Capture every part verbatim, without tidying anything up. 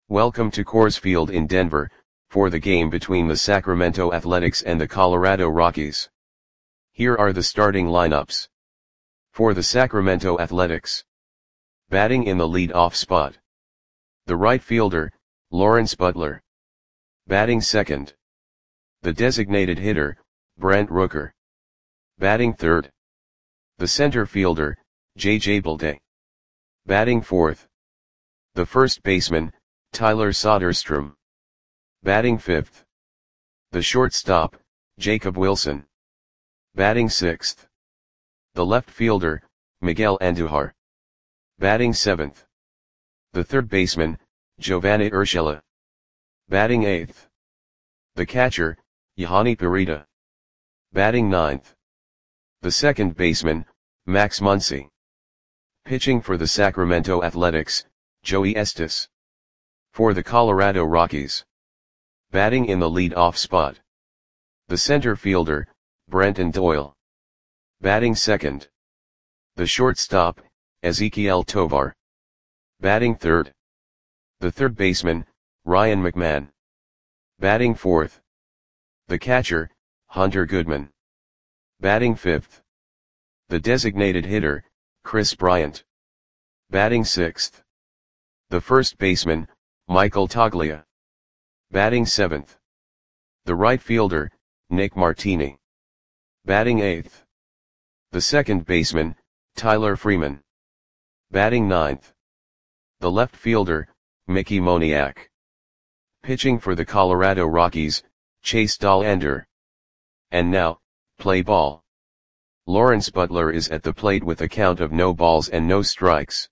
Welcome to Coors Field in Denver, for the game between the Sacramento Athletics and the Colorado Rockies. Here are the starting lineups. For the Sacramento Athletics. Batting in the lead-off spot. The right fielder, Lawrence Butler. Batting second. The designated hitter, Brent Rooker. Batting third. The center fielder, J J Bleday. Batting fourth. The first baseman, Tyler Soderstrom. Batting fifth. The shortstop, Jacob Wilson. Batting sixth. The left fielder, Miguel Andujar. Batting seventh. The third baseman, Giovanni Urshela. Batting eighth. The catcher, Yahani Parita. Batting ninth. The second baseman, Max Muncy. Pitching for the Sacramento Athletics, Joey Estes. For the Colorado Rockies. Batting in the lead-off spot. The center fielder, Brenton Doyle. Batting second. The shortstop, Ezequiel Tovar. Batting third. The third baseman, Ryan McMahon. Batting fourth. The catcher, Hunter Goodman. Batting fifth. The designated hitter, Chris Bryant. Batting sixth. The first baseman, Michael Toglia. Batting seventh. The right fielder, Nick Martini. Batting eighth. The second baseman, Tyler Freeman. Batting ninth. The left fielder, Mickey Moniak. Pitching for the Colorado Rockies, Chase Dollander. And now, play ball. Lawrence Butler is at the plate with a count of no balls and no strikes.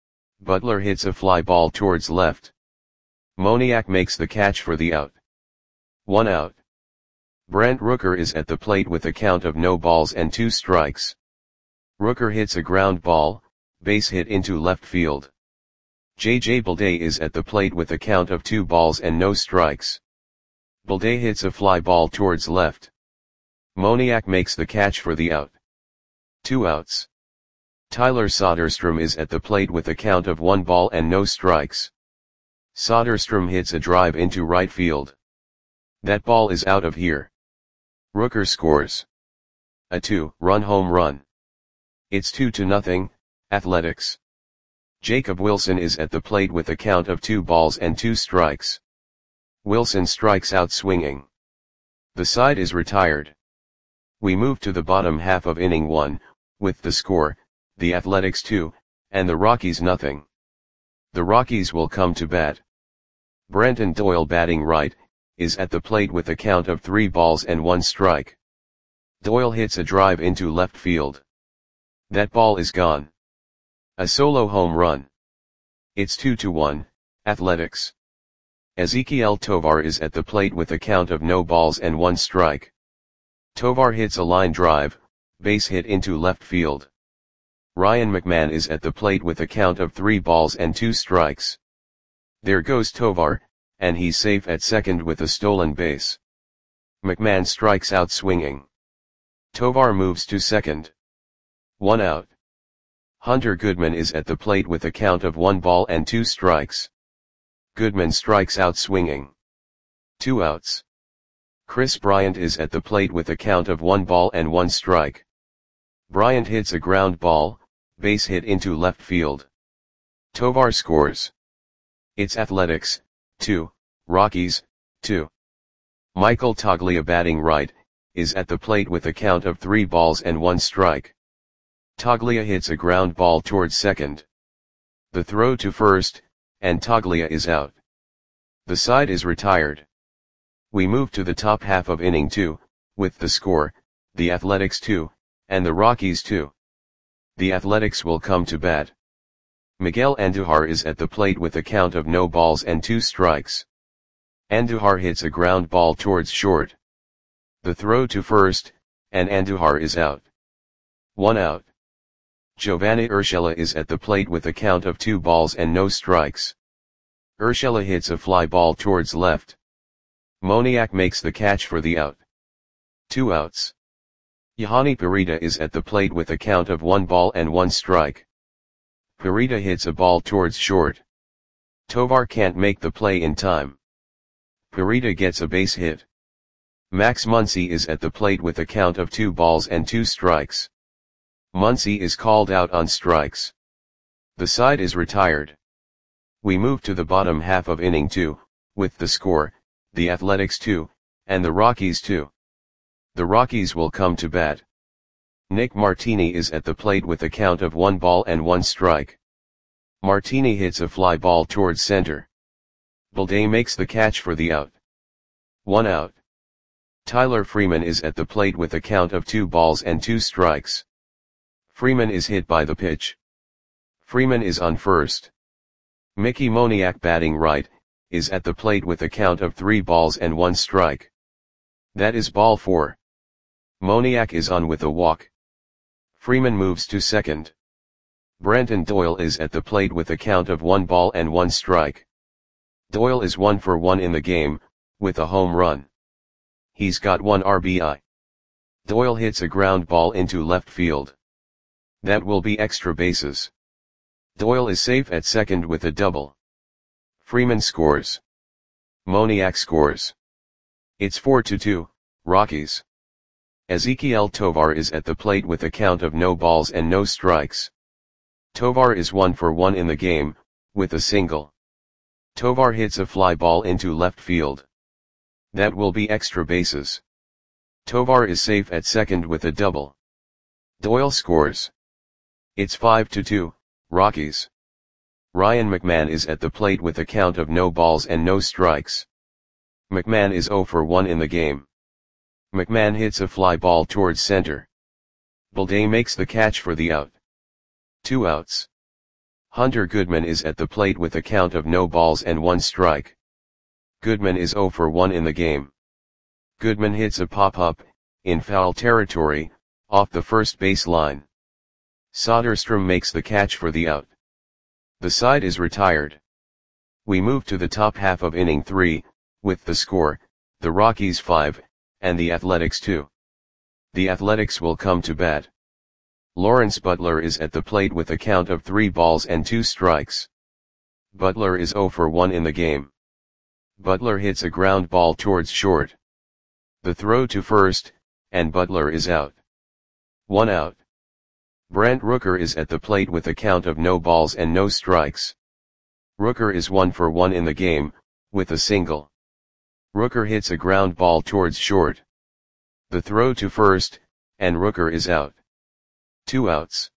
Butler hits a fly ball towards left. Moniak makes the catch for the out. One out. Brent Rooker is at the plate with a count of no balls and two strikes. Rooker hits a ground ball, base hit into left field. J J Bleday is at the plate with a count of two balls and no strikes. Bleday hits a fly ball towards left. Moniak makes the catch for the out. Two outs. Tyler Soderstrom is at the plate with a count of one ball and no strikes. Soderstrom hits a drive into right field. That ball is out of here. Rooker scores a two-run home run. It's two to nothing, Athletics. Jacob Wilson is at the plate with a count of two balls and two strikes. Wilson strikes out swinging. The side is retired. We move to the bottom half of inning one, with the score, the Athletics two, and the Rockies nothing. The Rockies will come to bat. Brenton Doyle batting right, is at the plate with a count of three balls and one strike. Doyle hits a drive into left field. That ball is gone. A solo home run. It's two to one, Athletics. Ezequiel Tovar is at the plate with a count of no balls and one strike. Tovar hits a line drive, base hit into left field. Ryan McMahon is at the plate with a count of three balls and two strikes. There goes Tovar, and he's safe at second with a stolen base. McMahon strikes out swinging. Tovar moves to second. One out. Hunter Goodman is at the plate with a count of one ball and two strikes. Goodman strikes out swinging. Two outs. Chris Bryant is at the plate with a count of one ball and one strike. Bryant hits a ground ball, base hit into left field. Tovar scores. It's Athletics, two, Rockies, two. Michael Toglia batting right, is at the plate with a count of three balls and one strike. Toglia hits a ground ball towards second. The throw to first, and Toglia is out. The side is retired. We move to the top half of inning two, with the score, the Athletics two, and the Rockies two. The Athletics will come to bat. Miguel Andujar is at the plate with a count of no balls and two strikes. Andujar hits a ground ball towards short. The throw to first, and Andujar is out. One out. Giovanni Urshela is at the plate with a count of two balls and no strikes. Urshela hits a fly ball towards left. Moniak makes the catch for the out. Two outs. Yahani Parita is at the plate with a count of one ball and one strike. Parita hits a ball towards short. Tovar can't make the play in time. Purita gets a base hit. Max Muncy is at the plate with a count of two balls and two strikes. Muncy is called out on strikes. The side is retired. We move to the bottom half of inning two, with the score, the Athletics two, and the Rockies two. The Rockies will come to bat. Nick Martini is at the plate with a count of one ball and one strike. Martini hits a fly ball towards center. Balday makes the catch for the out. One out. Tyler Freeman is at the plate with a count of two balls and two strikes. Freeman is hit by the pitch. Freeman is on first. Mickey Moniak, batting right, is at the plate with a count of three balls and one strike. That is ball four. Moniak is on with a walk. Freeman moves to second. Brenton Doyle is at the plate with a count of one ball and one strike. Doyle is one for one in the game, with a home run. He's got one R B I. Doyle hits a ground ball into left field. That will be extra bases. Doyle is safe at second with a double. Freeman scores. Moniak scores. It's four to two, Rockies. Ezequiel Tovar is at the plate with a count of no balls and no strikes. Tovar is one for one in the game, with a single. Tovar hits a fly ball into left field. That will be extra bases. Tovar is safe at second with a double. Doyle scores. It's five to two, Rockies. Ryan McMahon is at the plate with a count of no balls and no strikes. McMahon is zero for one in the game. McMahon hits a fly ball towards center. Balday makes the catch for the out. Two outs. Hunter Goodman is at the plate with a count of no balls and one strike. Goodman is zero for one in the game. Goodman hits a pop-up, in foul territory, off the first base line. Soderstrom makes the catch for the out. The side is retired. We move to the top half of inning three, with the score, the Rockies five, and the Athletics two. The Athletics will come to bat. Lawrence Butler is at the plate with a count of three balls and two strikes. Butler is zero for one in the game. Butler hits a ground ball towards short. The throw to first, and Butler is out. One out. Brent Rooker is at the plate with a count of no balls and no strikes. Rooker is one for one in the game, with a single. Rooker hits a ground ball towards short. The throw to first, and Rooker is out. Two outs.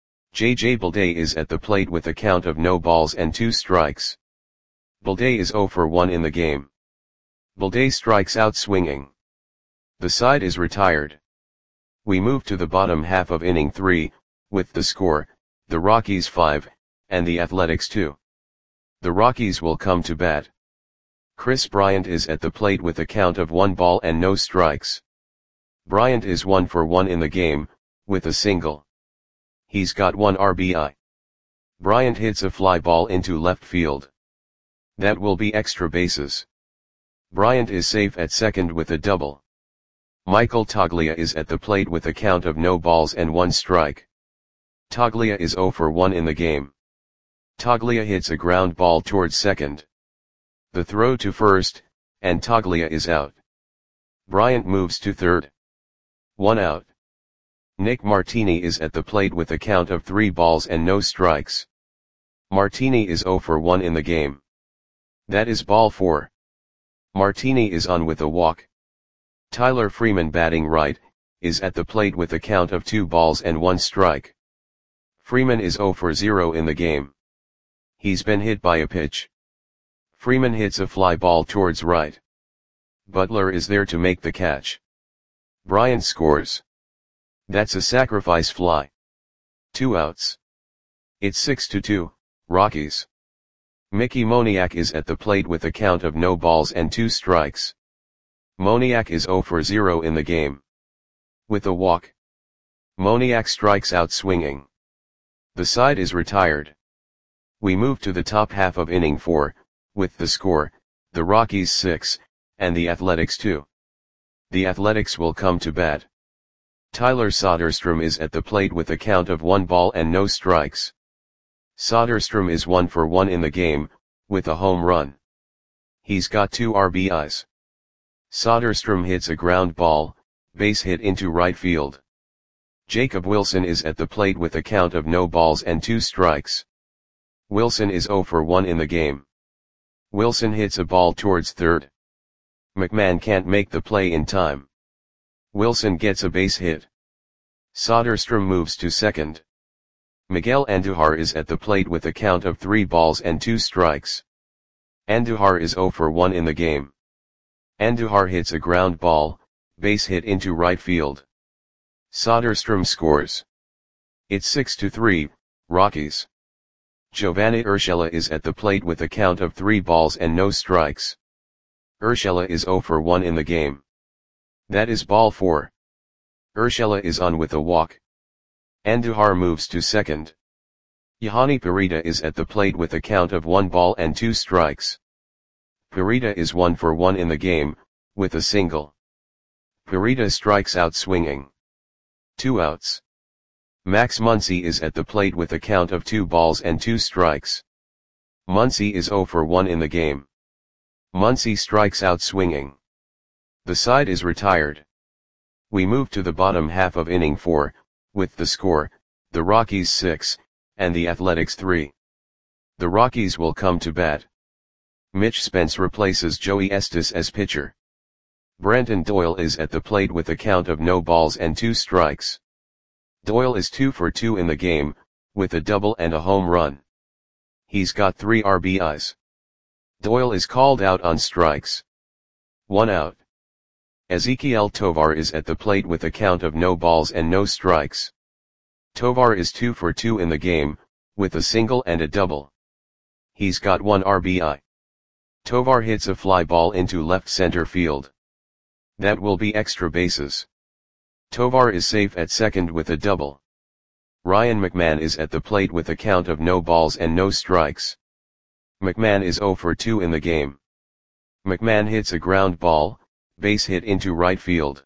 J J Balday is at the plate with a count of no balls and two strikes. Balday is zero for one in the game. Balday strikes out swinging. The side is retired. We move to the bottom half of inning three, with the score, the Rockies five, and the Athletics two. The Rockies will come to bat. Chris Bryant is at the plate with a count of one ball and no strikes. Bryant is one for one in the game, with a single. He's got one R B I. Bryant hits a fly ball into left field. That will be extra bases. Bryant is safe at second with a double. Michael Toglia is at the plate with a count of no balls and one strike. Toglia is zero for one in the game. Toglia hits a ground ball towards second. The throw to first, and Toglia is out. Bryant moves to third. One out. Nick Martini is at the plate with a count of three balls and no strikes. Martini is zero for one in the game. That is ball four. Martini is on with a walk. Tyler Freeman, batting right, is at the plate with a count of two balls and one strike. Freeman is zero for zero in the game. He's been hit by a pitch. Freeman hits a fly ball towards right. Butler is there to make the catch. Bryant scores. That's a sacrifice fly. Two outs. It's six to two, Rockies. Mickey Moniak is at the plate with a count of no balls and two strikes. Moniak is zero for zero in the game. With a walk. Moniak strikes out swinging. The side is retired. We move to the top half of inning four, with the score, the Rockies six, and the Athletics two. The Athletics will come to bat. Tyler Soderstrom is at the plate with a count of one ball and no strikes. Soderstrom is one for one in the game, with a home run. He's got two R B Is. Soderstrom hits a ground ball, base hit into right field. Jacob Wilson is at the plate with a count of no balls and two strikes. Wilson is zero for one in the game. Wilson hits a ball towards third. McMahon can't make the play in time. Wilson gets a base hit. Soderstrom moves to second. Miguel Andujar is at the plate with a count of three balls and two strikes. Andujar is zero for one in the game. Andujar hits a ground ball, base hit into right field. Soderstrom scores. It's six to three, Rockies. Giovanni Urshela is at the plate with a count of three balls and no strikes. Urshela is zero for one in the game. That is ball four. Urshela is on with a walk. Andujar moves to second. Yohani Perita is at the plate with a count of one ball and two strikes. Perita is one for one in the game, with a single. Perita strikes out swinging. Two outs. Max Muncy is at the plate with a count of two balls and two strikes. Muncy is zero for one in the game. Muncy strikes out swinging. The side is retired. We move to the bottom half of inning four, with the score, the Rockies six, and the Athletics three. The Rockies will come to bat. Mitch Spence replaces Joey Estes as pitcher. Brenton Doyle is at the plate with a count of no balls and two strikes. Doyle is two for two in the game, with a double and a home run. He's got three R B Is. Doyle is called out on strikes. One out. Ezequiel Tovar is at the plate with a count of no balls and no strikes. Tovar is two for two in the game, with a single and a double. He's got one R B I. Tovar hits a fly ball into left center field. That will be extra bases. Tovar is safe at second with a double. Ryan McMahon is at the plate with a count of no balls and no strikes. McMahon is zero for two in the game. McMahon hits a ground ball, base hit into right field.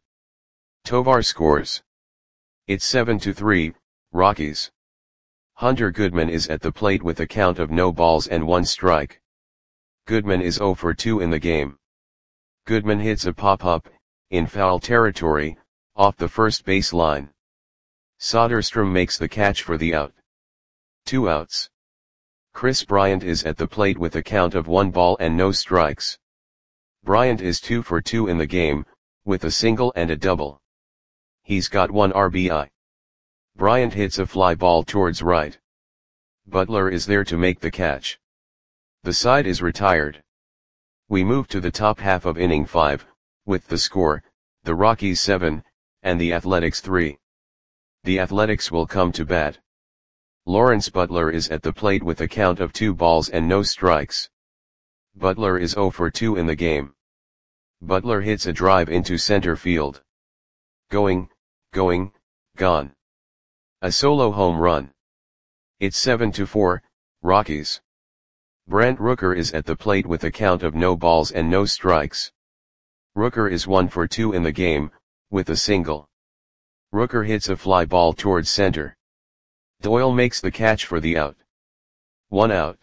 Tovar scores. It's seven to three, Rockies. Hunter Goodman is at the plate with a count of no balls and one strike. Goodman is zero for two in the game. Goodman hits a pop-up, in foul territory, off the first base line. Soderstrom makes the catch for the out. Two outs. Chris Bryant is at the plate with a count of one ball and no strikes. Bryant is two for two in the game, with a single and a double. He's got one R B I. Bryant hits a fly ball towards right. Butler is there to make the catch. The side is retired. We move to the top half of inning five, with the score, the Rockies seven, and the Athletics three. The Athletics will come to bat. Lawrence Butler is at the plate with a count of two balls and no strikes. Butler is zero for two in the game. Butler hits a drive into center field. Going, going, gone. A solo home run. It's seven to four, Rockies. Brent Rooker is at the plate with a count of no balls and no strikes. Rooker is one for two in the game, with a single. Rooker hits a fly ball towards center. Doyle makes the catch for the out. One out.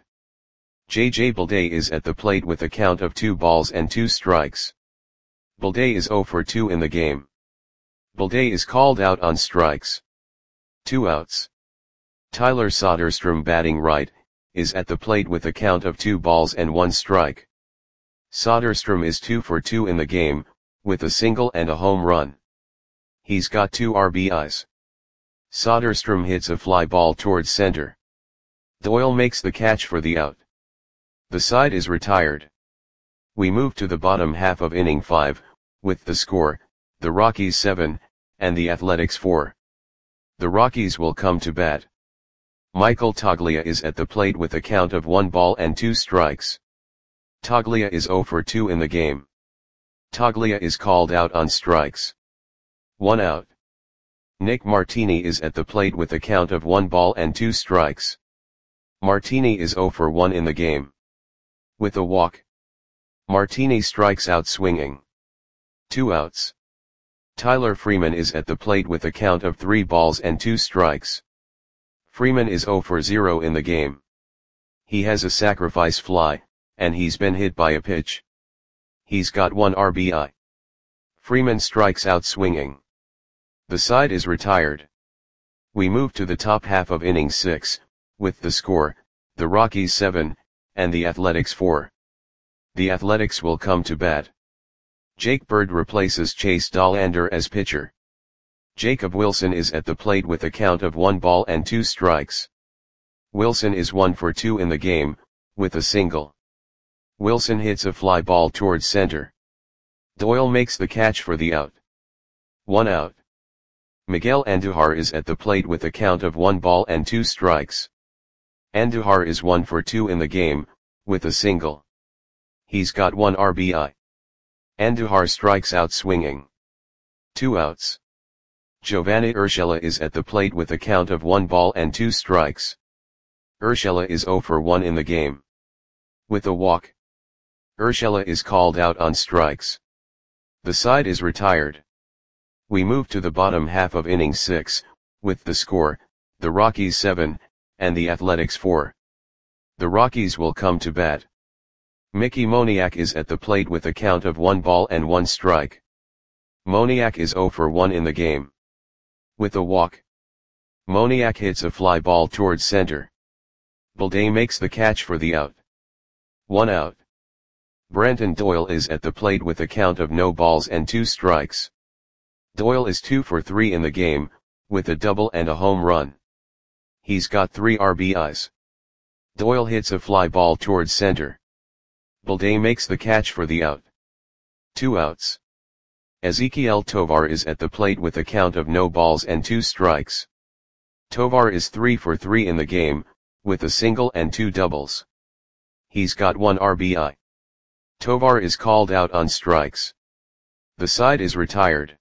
J J Bleday is at the plate with a count of two balls and two strikes. Bleday is zero for two in the game. Bleday is called out on strikes. Two outs. Tyler Soderstrom, batting right, is at the plate with a count of two balls and one strike. Soderstrom is two for two in the game, with a single and a home run. He's got two R B Is. Soderstrom hits a fly ball towards center. Doyle makes the catch for the out. The side is retired. We move to the bottom half of inning five, with the score, the Rockies seven, and the Athletics four. The Rockies will come to bat. Michael Toglia is at the plate with a count of one ball and two strikes. Toglia is zero for two in the game. Toglia is called out on strikes. One out. Nick Martini is at the plate with a count of one ball and two strikes. Martini is zero for one in the game. With a walk. Martini strikes out swinging. Two outs. Tyler Freeman is at the plate with a count of three balls and two strikes. Freeman is zero for zero in the game. He has a sacrifice fly, and he's been hit by a pitch. He's got one R B I. Freeman strikes out swinging. The side is retired. We move to the top half of inning six, with the score, the Rockies seven, and the Athletics four. The Athletics will come to bat. Jake Bird replaces Chase Dollander as pitcher. Jacob Wilson is at the plate with a count of one ball and two strikes. Wilson is one for two in the game, with a single. Wilson hits a fly ball towards center. Doyle makes the catch for the out. One out. Miguel Andujar is at the plate with a count of one ball and two strikes. Andujar is one for two in the game, with a single. He's got one R B I. Andujar strikes out swinging. Two outs. Giovanni Urshela is at the plate with a count of one ball and two strikes. Urshela is zero for one in the game. With a walk. Urshela is called out on strikes. The side is retired. We move to the bottom half of inning six, with the score, the Rockies seven, and the Athletics four. The Rockies will come to bat. Mickey Moniak is at the plate with a count of one ball and one strike. Moniak is zero for one in the game. With a walk. Moniak hits a fly ball towards center. Balday makes the catch for the out. One out. Brenton Doyle is at the plate with a count of no balls and two strikes. Doyle is two for three in the game, with a double and a home run. He's got three R B Is. Doyle hits a fly ball towards center. Balday makes the catch for the out. Two outs. Ezequiel Tovar is at the plate with a count of no balls and two strikes. Tovar is three for three in the game, with a single and two doubles. He's got one R B I. Tovar is called out on strikes. The side is retired.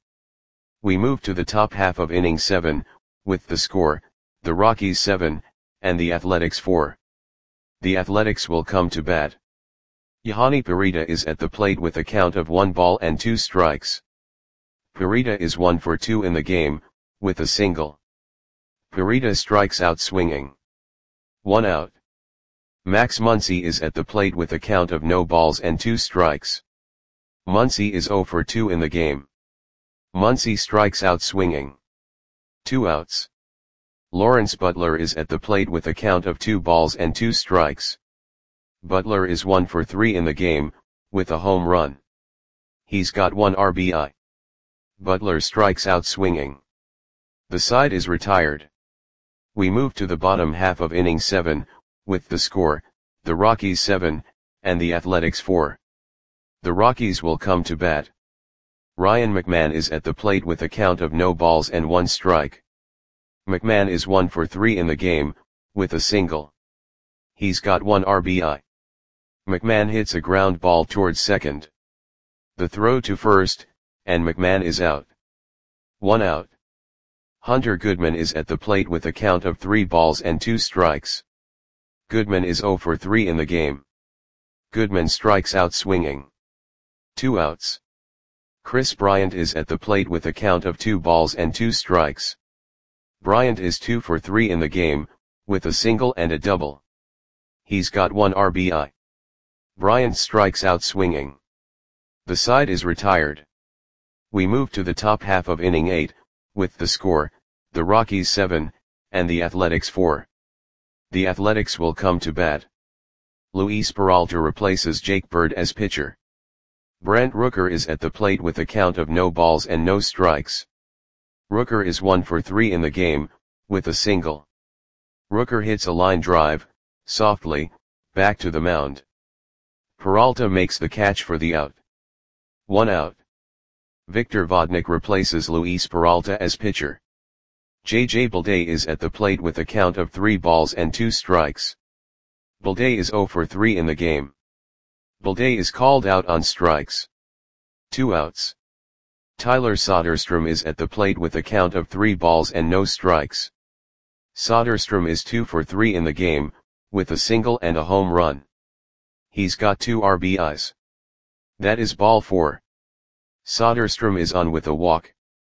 We move to the top half of inning seven, with the score, the Rockies seven, and the Athletics four. The Athletics will come to bat. Yahani Parita is at the plate with a count of one ball and two strikes. Parita is one for two in the game, with a single. Parita strikes out swinging. One out. Max Muncy is at the plate with a count of no balls and two strikes. Muncy is zero for two in the game. Muncy strikes out swinging. Two outs. Lawrence Butler is at the plate with a count of two balls and two strikes. Butler is one for three in the game, with a home run. He's got one R B I. Butler strikes out swinging. The side is retired. We move to the bottom half of inning seven, with the score, the Rockies seven, and the Athletics four. The Rockies will come to bat. Ryan McMahon is at the plate with a count of no balls and one strike. McMahon is one for three in the game, with a single. He's got one R B I. McMahon hits a ground ball towards second. The throw to first, and McMahon is out. One out. Hunter Goodman is at the plate with a count of three balls and two strikes. Goodman is zero for three in the game. Goodman strikes out swinging. Two outs. Chris Bryant is at the plate with a count of two balls and two strikes. Bryant is two for three in the game, with a single and a double. He's got one R B I. Bryant strikes out swinging. The side is retired. We move to the top half of inning eight, with the score, the Rockies seven, and the Athletics four. The Athletics will come to bat. Luis Peralta replaces Jake Bird as pitcher. Brent Rooker is at the plate with a count of no balls and no strikes. Rooker is one for three in the game, with a single. Rooker hits a line drive, softly, back to the mound. Peralta makes the catch for the out. One out. Victor Vodnik replaces Luis Peralta as pitcher. J J Balday is at the plate with a count of three balls and two strikes. Balday is zero for three in the game. Balday is called out on strikes. Two outs. Tyler Soderstrom is at the plate with a count of three balls and no strikes. Soderstrom is two for three in the game, with a single and a home run. He's got two R B Is. That is ball four. Soderstrom is on with a walk.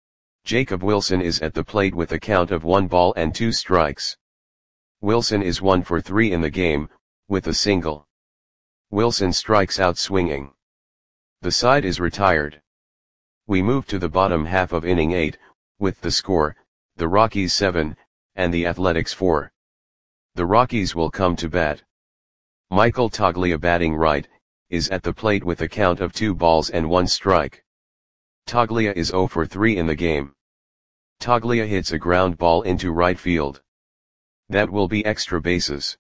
Jacob Wilson is at the plate with a count of one ball and two strikes. Wilson is one for three in the game, with a single. Wilson strikes out swinging. The side is retired. We move to the bottom half of inning eight, with the score, the Rockies seven, and the Athletics four. The Rockies will come to bat. Michael Toglia, batting right, is at the plate with a count of two balls and one strike. Toglia is zero for three in the game. Toglia hits a ground ball into right field. That will be extra bases.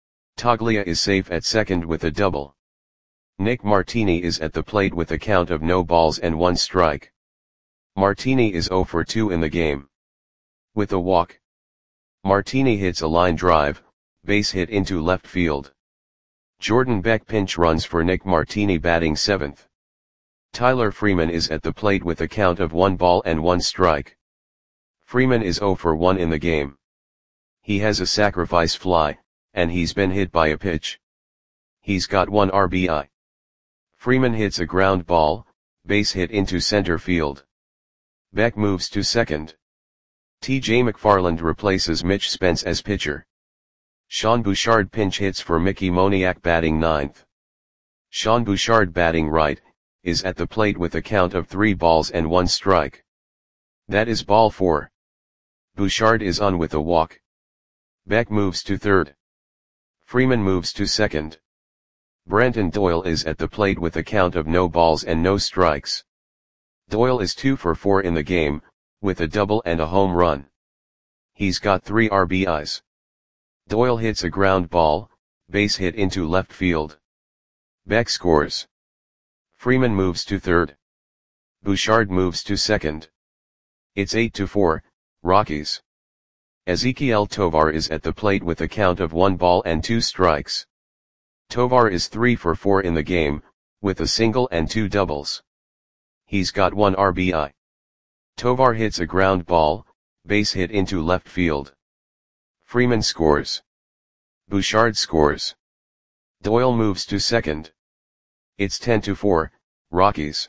Toglia is safe at second with a double. Nick Martini is at the plate with a count of no balls and one strike. Martini is zero for two in the game. With a walk. Martini hits a line drive, base hit into left field. Jordan Beck pinch runs for Nick Martini, batting seventh. Tyler Freeman is at the plate with a count of one ball and one strike. Freeman is zero for one in the game. He has a sacrifice fly, and he's been hit by a pitch. He's got one R B I. Freeman hits a ground ball, base hit into center field. Beck moves to second. T J McFarland replaces Mitch Spence as pitcher. Sean Bouchard pinch hits for Mickey Moniak, batting ninth. Sean Bouchard, batting right, is at the plate with a count of three balls and one strike. That is ball four. Bouchard is on with a walk. Beck moves to third. Freeman moves to second. Brenton Doyle is at the plate with a count of no balls and no strikes. Doyle is two for four in the game, with a double and a home run. He's got three R B Is. Doyle hits a ground ball, base hit into left field. Beck scores. Freeman moves to third. Bouchard moves to second. It's eight to four, Rockies. Ezequiel Tovar is at the plate with a count of one ball and two strikes. Tovar is three for four in the game, with a single and two doubles. He's got one R B I. Tovar hits a ground ball, base hit into left field. Freeman scores. Bouchard scores. Doyle moves to second. It's ten to four, Rockies.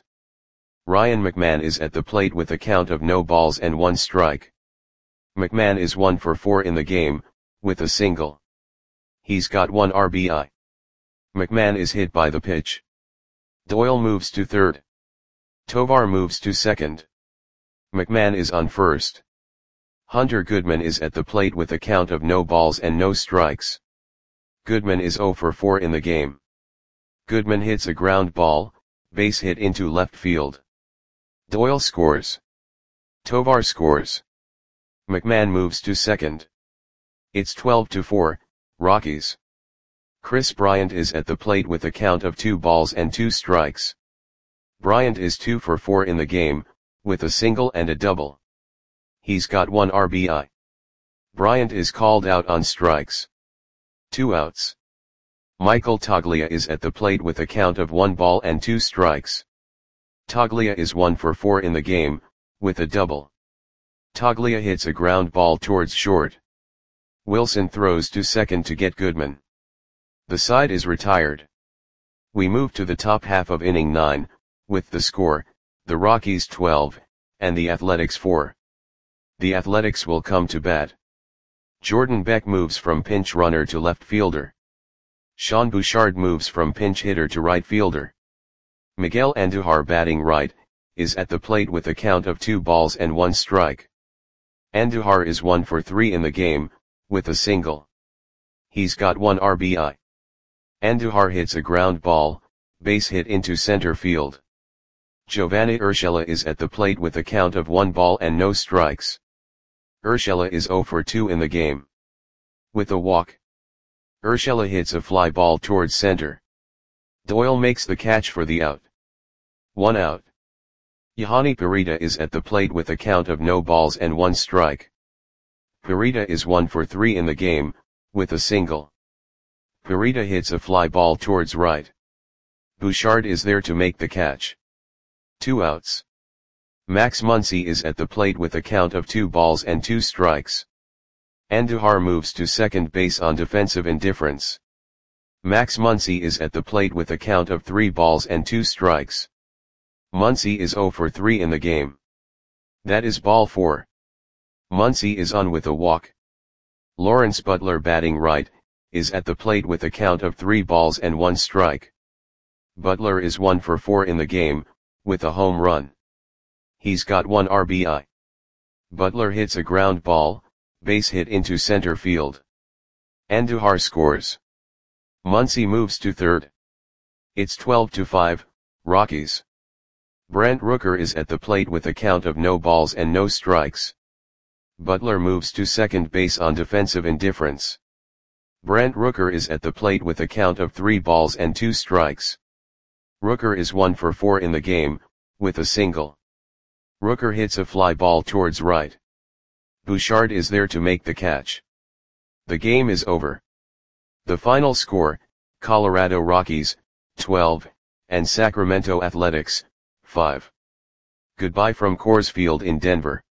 Ryan McMahon is at the plate with a count of no balls and one strike. McMahon is one for four in the game, with a single. He's got one R B I. McMahon is hit by the pitch. Doyle moves to third. Tovar moves to second. McMahon is on first. Hunter Goodman is at the plate with a count of no balls and no strikes. Goodman is zero for four in the game. Goodman hits a ground ball, base hit into left field. Doyle scores. Tovar scores. McMahon moves to second. It's twelve to four, Rockies. Chris Bryant is at the plate with a count of two balls and two strikes. Bryant is two for four in the game, with a single and a double. He's got one R B I. Bryant is called out on strikes. Two outs. Michael Toglia is at the plate with a count of one ball and two strikes. Toglia is one for four in the game, with a double. Toglia hits a ground ball towards short. Wilson throws to second to get Goodman. The side is retired. We move to the top half of inning nine, with the score, the Rockies twelve, and the Athletics four. The Athletics will come to bat. Jordan Beck moves from pinch runner to left fielder. Sean Bouchard moves from pinch hitter to right fielder. Miguel Andujar, batting right, is at the plate with a count of two balls and one strike. Andujar is one for three in the game, with a single. He's got one R B I. Andujar hits a ground ball, base hit into center field. Giovanni Urshela is at the plate with a count of one ball and no strikes. Urshela is zero for two in the game. With a walk. Urshela hits a fly ball towards center. Doyle makes the catch for the out. One out. Yohani Perita is at the plate with a count of no balls and one strike. Perita is one for three in the game, with a single. Perita hits a fly ball towards right. Bouchard is there to make the catch. Two outs. Max Muncy is at the plate with a count of two balls and two strikes. Andujar moves to second base on defensive indifference. Max Muncy is at the plate with a count of three balls and two strikes. Muncy is zero for three in the game. That is ball four. Muncy is on with a walk. Lawrence Butler, batting right, is at the plate with a count of three balls and one strike. Butler is one for four in the game, with a home run. He's got one R B I. Butler hits a ground ball, base hit into center field. Andujar scores. Muncy moves to third. It's twelve to five, Rockies. Brent Rooker is at the plate with a count of no balls and no strikes. Butler moves to second base on defensive indifference. Brent Rooker is at the plate with a count of three balls and two strikes. Rooker is one for four in the game, with a single. Rooker hits a fly ball towards right. Bouchard is there to make the catch. The game is over. The final score, Colorado Rockies, twelve, and Sacramento Athletics, five. Goodbye from Coors Field in Denver.